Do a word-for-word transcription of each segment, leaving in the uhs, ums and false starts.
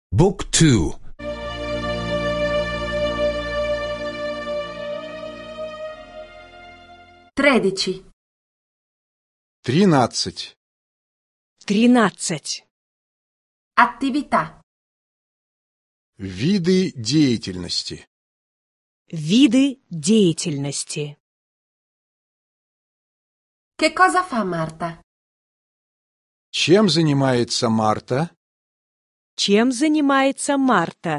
บุ๊กทู трedici тринадцать тринадцать attività виды деятельности. виды деятельности. Che cosa fa Marta? Чем занимается Марта? Чем занимается Марта?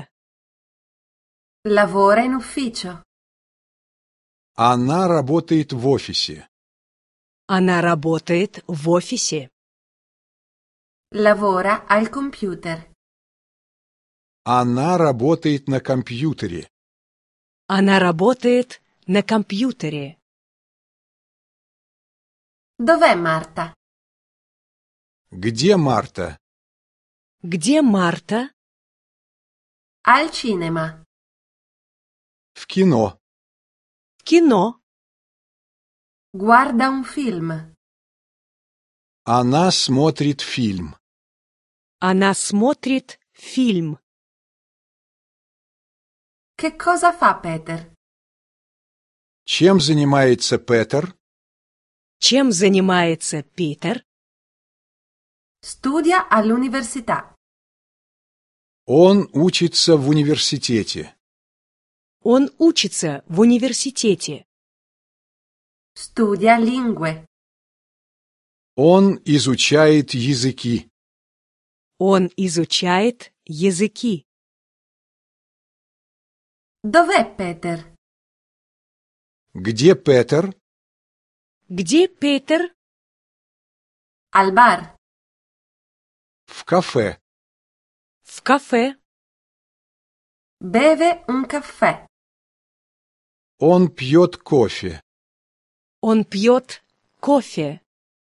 Lavora in ufficio. Она работает в офисе. Она работает в офисе. Lavora al computer. Она работает на компьютере. Она работает на компьютере. Dov'è Marta? Где Марта? Где Марта? Al cinema. В кино. В кино. Guarda un film. Она смотрит фильм. Она смотрит фильм. Che cosa fa Peter? Чем занимается Петер? Чем занимается Питер? Studia all'università. Он учится в университете. Он учится в университете. Studia lingue. Он изучает языки. Он изучает языки. Dov'è Peter? Где Петер? Где Питер? Al bar. В кафе. В кафе. Beve un caffè. Он пьет кофе. Он пьет кофе.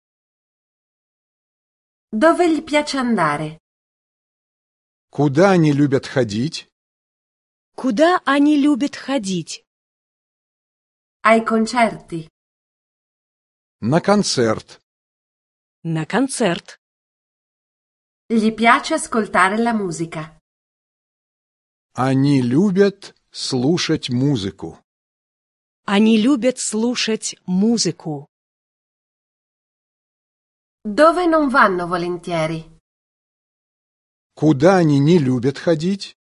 Dove gli piace andare? Куда они любят ходить? Куда они любят ходить? Ai concerti. На концерт. На концерт. Gli piace ascoltare la musica. Они любят слушать музыку. Они любят слушать музыку. Dove non vanno volentieri? Куда они не любят ходить?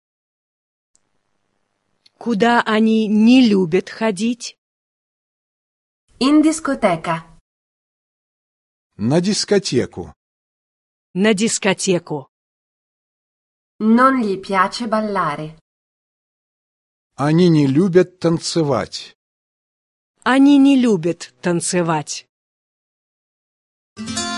Куда они не любят ходить? In discoteca. На дискотеку. На дискотеку. Non gli piace ballare. Они не любят танцевать. Они не любят танцевать.